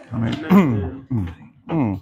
Amen.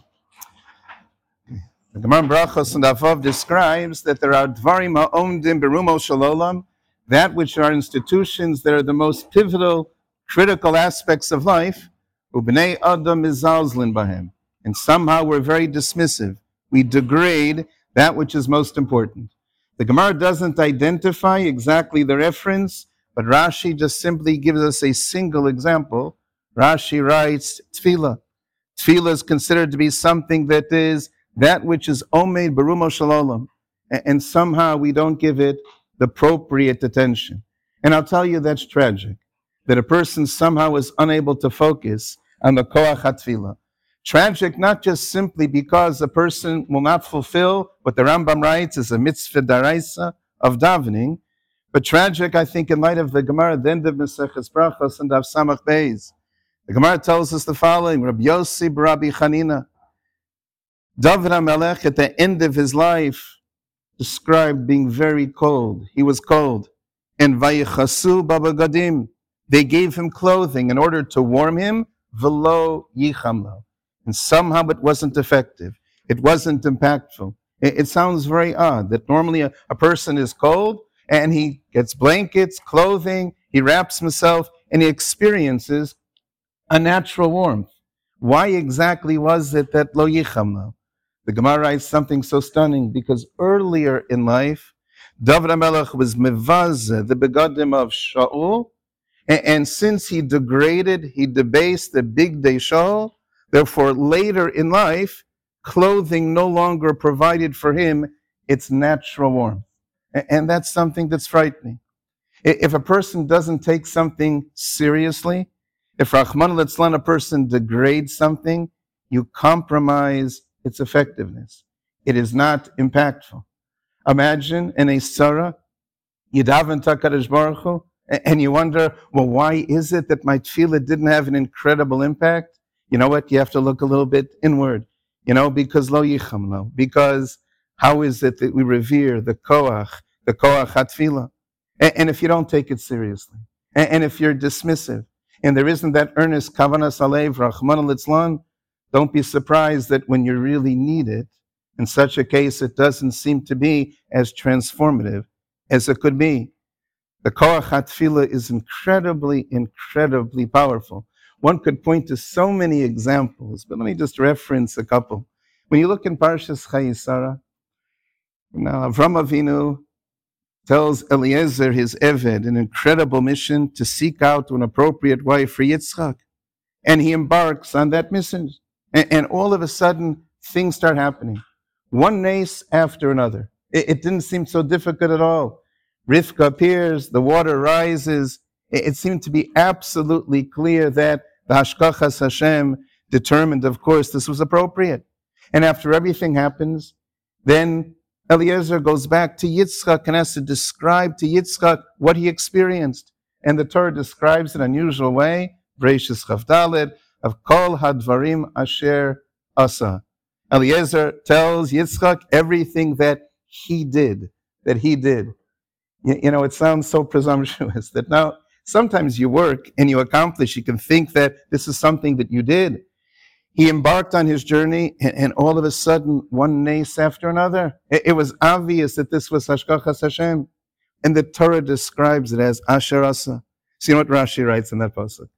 The Gemara in Brachos and Avov describes that there are dvarim ha'omdim berumo shalolam, that which are institutions that are the most pivotal, critical aspects of life, ubnei adam mizalzlin bahem. And somehow we're very dismissive. We degrade that which is most important. The Gemara doesn't identify exactly the reference, but Rashi just simply gives us a single example. Rashi writes, tefillah. Tefillah is considered to be something that is that which is omed berumo shalom, and somehow we don't give it the appropriate attention. And I'll tell you that's tragic, that a person somehow is unable to focus on the koach hatefillah. Tragic not just simply because a person will not fulfill what the Rambam writes is a mitzvah daraisa of davening, but tragic, I think, in light of the Gemara, the end of Maseches Brachos and Daf Samach Beis. The Gemara tells us the following: Rabbi Yossi Rabbi Chanina, David HaMelech at the end of his life described being very cold. He was cold. And Vayichasu Babagadim, they gave him clothing in order to warm him, velo yichamlo. And somehow it wasn't effective. It wasn't impactful. It sounds very odd that normally a person is cold and he gets blankets, clothing, he wraps himself, and he experiences a natural warmth. Why exactly was it that lo yichamlo? The Gemara writes something so stunning because earlier in life, David HaMelech was mevazeh, the begadim of Shaul, and since he degraded, he debased the big day Shaul, therefore later in life, clothing no longer provided for him its natural warmth. And that's something that's frightening. If a person doesn't take something seriously, if Rahman al-Itzlan, a person degrades something, you compromise its effectiveness. It is not impactful. Imagine in a surah, you daven to HaKadosh Baruch Hu, and you wonder, well, why is it that my tefillah didn't have an incredible impact? You know what? You have to look a little bit inward. Because lo yicham lo. Because how is it that we revere the koach hatefillah? And if you don't take it seriously, and if you're dismissive, and there isn't that earnest kavanas alev, Rahman al-Itzlan, don't be surprised that when you really need it, in such a case, it doesn't seem to be as transformative as it could be. The koach hatefillah is incredibly, incredibly powerful. One could point to so many examples, but let me just reference a couple. When you look in Parshas Chayei, Avram Avinu tells Eliezer, his Eved, an incredible mission to seek out an appropriate wife for Yitzchak. And he embarks on that mission. And all of a sudden, things start happening. One nace after another. It didn't seem so difficult at all. Rivka appears, the water rises. It seemed to be absolutely clear that the Hashkachas Hashem determined, of course, this was appropriate. And after everything happens, then Eliezer goes back to Yitzchak and has to describe to Yitzchak what he experienced. And the Torah describes in an unusual way, Bereishis Chavdalet, of Kol Hadvarim Asher Asa. Eliezer tells Yitzchak everything that he did. It sounds so presumptuous that now sometimes you work and you accomplish, you can think that this is something that you did. He embarked on his journey and all of a sudden, one nace after another. It was obvious that this was Hashkachas Hashem. And the Torah describes it as Asher Asa. So you know what Rashi writes in that pasuk?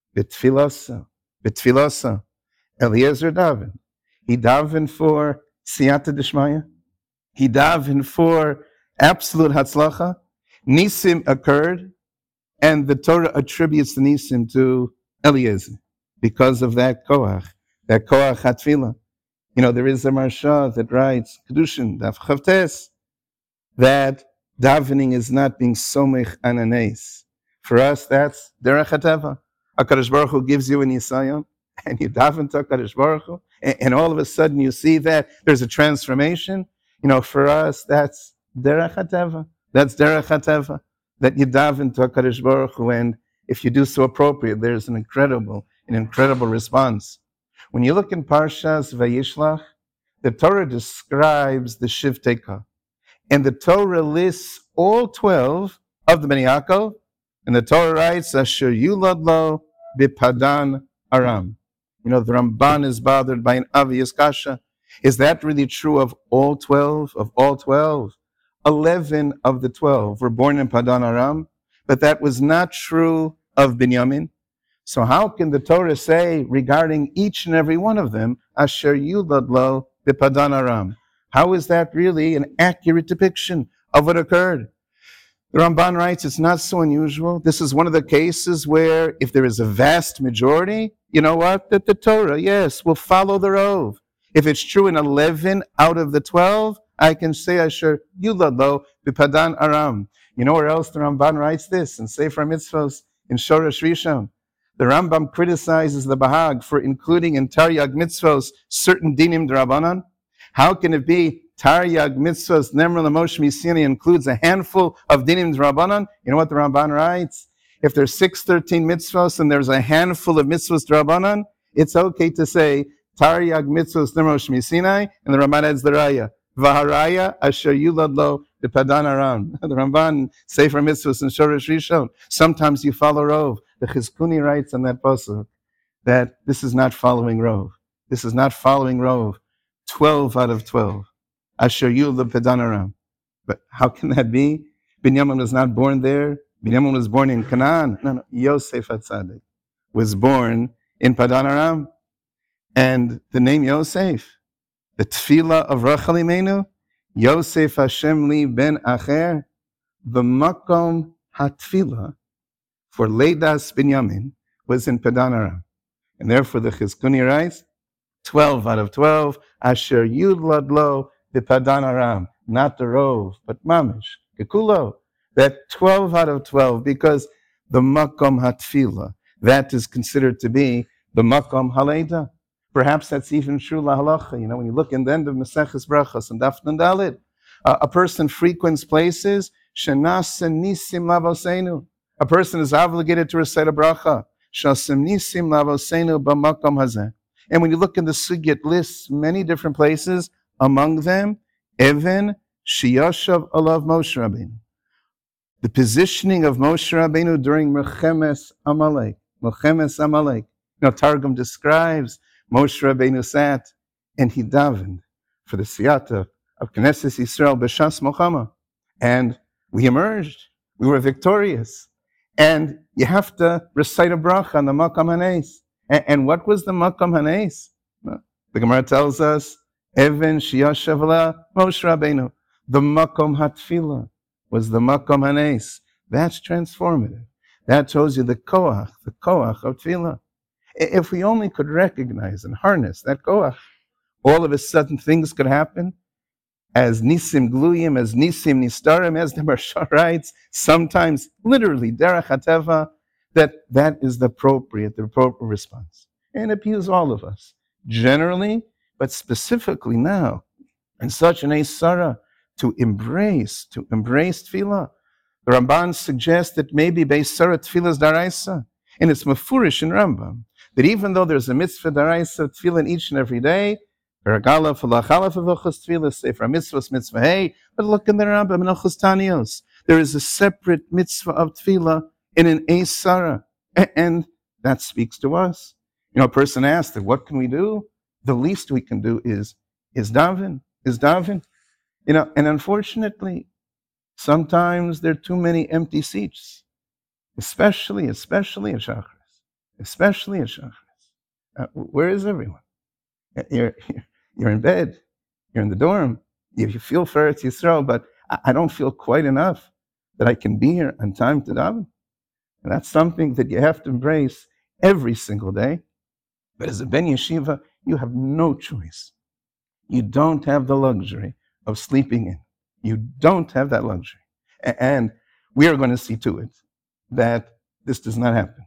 B'tfilasa. Eliezer daven. He davened for siyata d'shmaya. He davened for absolute hatzlacha. Nisim occurred, and the Torah attributes the nisim to Eliezer because of that koach hatfila. There is a marsha that writes, Kedushin, Daf Chavtes, that davening is not being somech ananes. For us, that's derech hateva. HaKadosh Baruch Hu gives you an yisayon, and you daven to HaKadosh Baruch Hu, and all of a sudden you see that there's a transformation. For us, that's derech hateva. That's derech hateva, that you daven to HaKadosh Baruch Hu, and if you do so appropriate, there's an incredible response. When you look in Parshas Vayishlach, the Torah describes the Shivtei, and the Torah lists all 12 of the Bnei Yaakov, and the Torah writes, Asher Yulad Lo Bipadan Aram. The Ramban is bothered by an obvious kasha. Is that really true of all 12? Of all 12? 11 of the 12 were born in Padan Aram, but that was not true of Binyamin. So how can the Torah say regarding each and every one of them, Asher Yulad Lo B'Padan Aram? How is that really an accurate depiction of what occurred? The Ramban writes, it's not so unusual. This is one of the cases where if there is a vast majority, you know what? That the Torah, yes, will follow the Rov. If it's true in 11 out of the 12, I can say Asher Yulad Lo B'Padan Aram. You know where else the Ramban writes this? In Sefer Mitzvos, in Shoresh Rishon. The Rambam criticizes the Bahag for including in Taryag Mitzvos certain dinim d'Rabbanan. How can it be Taryag Mitzvos Nemra L'Moshe Misini includes a handful of dinim d'Rabbanan? You know what the Ramban writes? If there's 613 mitzvos and there's a handful of mitzvos d'Rabbanan, it's okay to say Taryag Mitzvos Nemra L'Moshe Misini, and the Ramban adds the Raya. Vaharaya Asher Yulad Lo B'Padan Aram. The Ramban Sefer Mitzvos and Shoresh Rishon. Sometimes you follow Rov. The Chizkuni writes on that pasuk that this is not following Rov. This is not following Rov. 12 out of 12. Asher Yulad B'Padan Aram. But how can that be? Binyamin was not born there. Binyamin was born in Canaan. No. Yosef HaTzadik was born in Padan Aram. And the name Yosef, the tefillah of Rachel Imenu, Yosef Hashem li ben Acher, the makom hatfila for Leidas Binyamin was in Padan Aram. And therefore the Chizkuni writes, 12 out of 12, Asher Yulad Lo B'Padan Aram, not the Rov, but Mamish, Kekulo, that 12 out of 12, because the makom hatfila, that is considered to be the makom haleida. Perhaps that's even true lahalacha. When you look in the end of Maseches Brachos and Daf Nandalid, a person frequents places, shenas nisim lavosenu. A person is obligated to recite a bracha, shasim nisim lavosenu b'makom hazeh. And when you look in the Sugya, it lists many different places, among them, Even Shiyashav Alav Moshe Rabbeinu. The positioning of Moshe Rabbeinu during Melchemes Amalek. Targum describes Moshe Rabbeinu sat and he davened for the siyata of Knesset Yisrael b'shas Mochama. And we emerged. We were victorious. And you have to recite a bracha on the Makam Hanes. And what was the Makam Hanes? The Gemara tells us, Even Shiyashav Ala Moshe Rabbeinu. The Makam Hatfila was the Makam Hanes. That's transformative. That shows you the koach of tefillah. If we only could recognize and harness that koach, all of a sudden things could happen as nisim gluyim, as nisim nistarim, as the Maharsha writes, sometimes literally derech hateva, that is the appropriate response. And it appeals all of us, generally, but specifically now, in such an Eisara, to embrace tefillah. The Ramban suggests that maybe Beisara tefillah is daraisa, and it's mafurish in Rambam, that even though there's a mitzvah daraisa tefillah each and every day, Peragala Falachala Favachas Tefillah, Sefer Mitzvahs, Mitzvah Hey, but look in the Rambam, Menachos Tanios, there is a separate mitzvah of tefillah in an Eisara, and that speaks to us. A person asked, what can we do? The least we can do is daven. And unfortunately, sometimes there are too many empty seats, especially in Shachris. Where is everyone? You're in bed, you're in the dorm, you feel for Eretz Yisrael, but I don't feel quite enough that I can be here on time to daven. And that's something that you have to embrace every single day. But as a Ben Yeshiva, you have no choice. You don't have the luxury of sleeping in. You don't have that luxury. And we are going to see to it that this does not happen.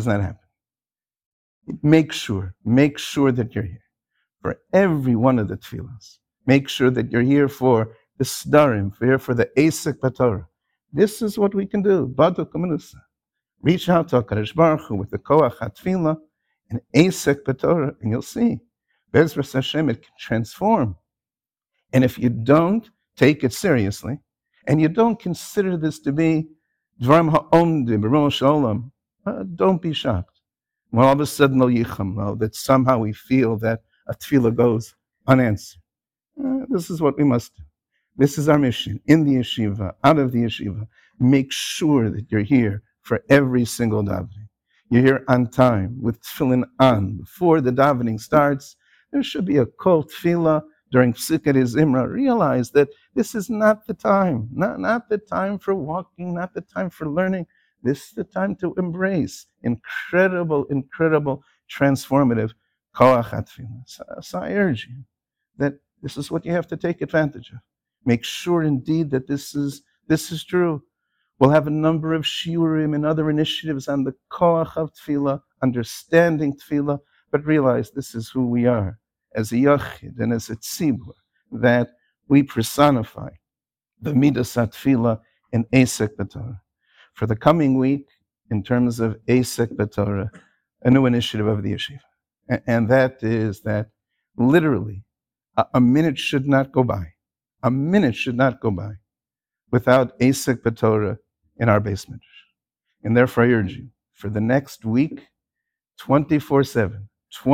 Make sure that you're here for every one of the tefillahs. Make sure that you're here for the Sdarim, for the Esek Batorah. This is what we can do. Badu Kamenusa. Reach out to HaKadosh Baruch Hu with the Koach HaTefillah and Esek Batorah, and you'll see. Bezras Hashem, it can transform. And if you don't take it seriously, and you don't consider this to be Dvarim Ha'omdim, B'Rosh Olam, don't be shocked. When all of a sudden, lo yicham lo, that somehow we feel that a tefillah goes unanswered. This is what we must do. This is our mission in the yeshiva, out of the yeshiva. Make sure that you're here for every single davening. You're here on time with tefillin on. Before the davening starts, there should be a kol tefillah during Psikhat Zimra. Realize that this is not the time, not the time for walking, not the time for learning. This is the time to embrace incredible, transformative koach hatefillah. So I urge you that this is what you have to take advantage of. Make sure indeed that this is true. We'll have a number of shiurim and other initiatives on the koach of tefillah, understanding tefillah, but realize this is who we are as a yachid and as a tzibur, that we personify the midas tefillah in Esek B'Torah. For the coming week, in terms of Esek B'Torah, a new initiative of the yeshiva, and that is that literally a minute should not go by. A minute should not go by without Esek B'Torah in our basement. And therefore I urge you, for the next week, 24/7,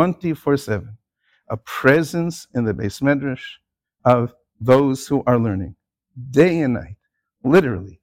a presence in the Beis Medrash of those who are learning, day and night, literally,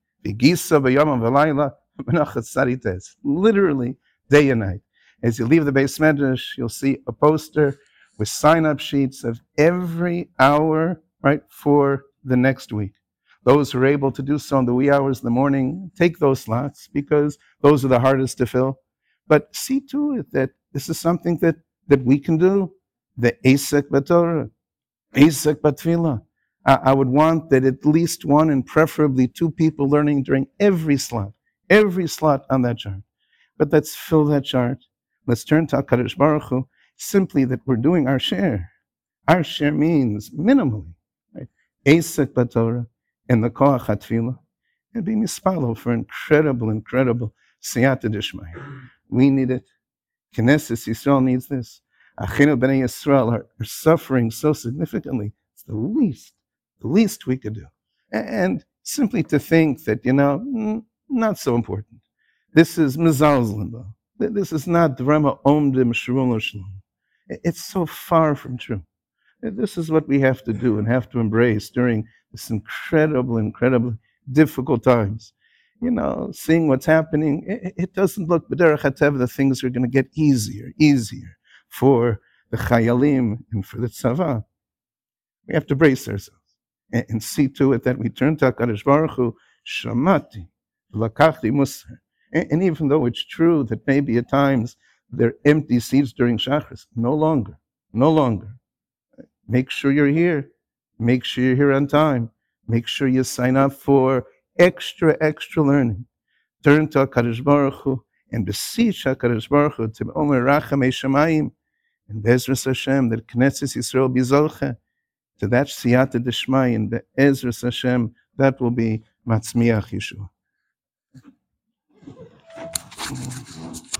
literally, day and night. As you leave the Beis Medrash, you'll see a poster with sign-up sheets of every hour, right, for the next week. Those who are able to do so in the wee hours of the morning, take those slots, because those are the hardest to fill. But see to it that this is something that we can do. The Esek B'Torah, Esek B'Tefillah. I would want that at least one and preferably two people learning during every slot on that chart. But let's fill that chart. Let's turn to HaKadosh Baruch Hu, simply that we're doing our share. Our share means minimally, right? Esek B'Torah and the Koach HaTefillah, and be mispalo for incredible siyata d'shmaya. We need it. Knesset Yisrael needs this. Achinu B'nai Yisrael are suffering so significantly. It's the least we could do. And simply to think that, not so important. This is mezalzlim. This is not drama omdim shrulo shalom. It's so far from true. This is what we have to do and have to embrace during this incredibly difficult times. Seeing what's happening, it doesn't look, b'derech hatev, the things are going to get easier for the chayalim and for the tzava. We have to brace ourselves and see to it that we turn to HaKadosh Baruch Hu, shamati, lakachti musar. And even though it's true that maybe at times there are empty seats during Shachris, no longer. Make sure you're here. Make sure you're here on time. Make sure you sign up for extra learning. Turn to HaKadosh Baruch Hu and beseech HaKadosh Baruch Hu to Omer Rachamei Shamayim and Be'ezras Hashem, that Knesset Yisrael be zolche to that siyata d'shmai, and Be'ezras Hashem, that will be Matzmiach Yeshua.